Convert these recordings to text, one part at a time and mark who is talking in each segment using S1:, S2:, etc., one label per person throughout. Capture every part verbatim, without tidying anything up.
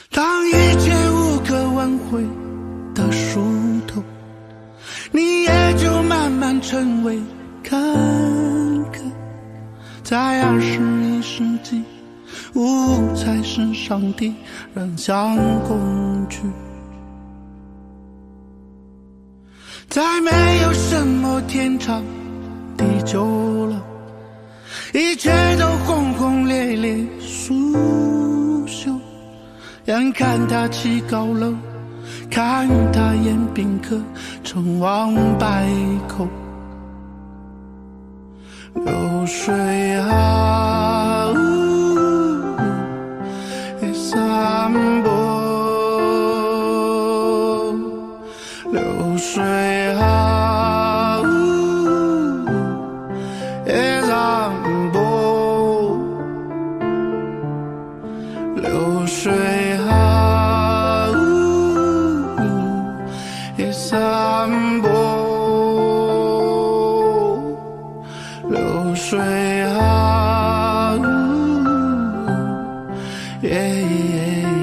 S1: 当一切无可挽回的疏通，你也就慢慢成为看客。在二十一世纪，物才是上帝，人像工具。再没有什么天长地久了，一切都轰轰烈烈苏朽。眼看他起高楼，看他宴宾客，成王败寇。流水啊，一散步，流水啊，一散步，流水啊，一散步。流水啊，耶耶耶，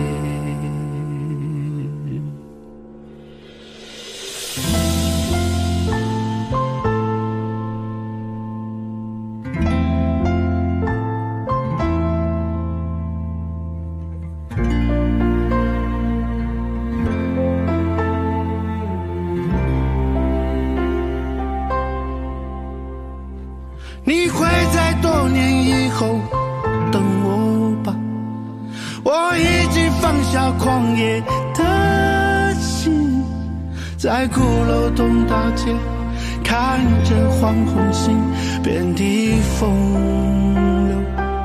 S1: 你会在多年以后等我吧，我已经放下狂野的心，在骷髅洞大街看着黄昏星遍地风流，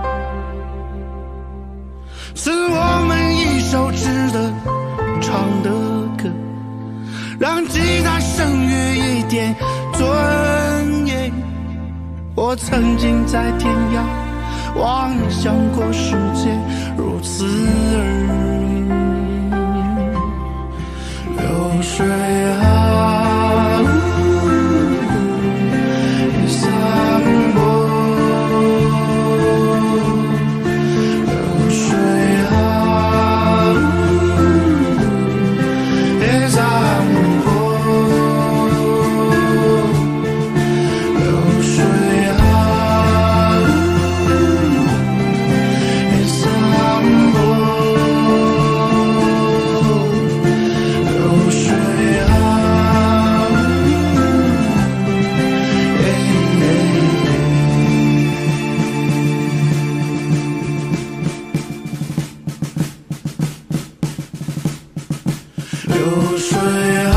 S1: 是我们一首值得唱的歌，让吉他声乐一点尊严。我曾经在天涯妄想过世界如此而已。流水啊，一散步，流水啊，一散步，流水。流水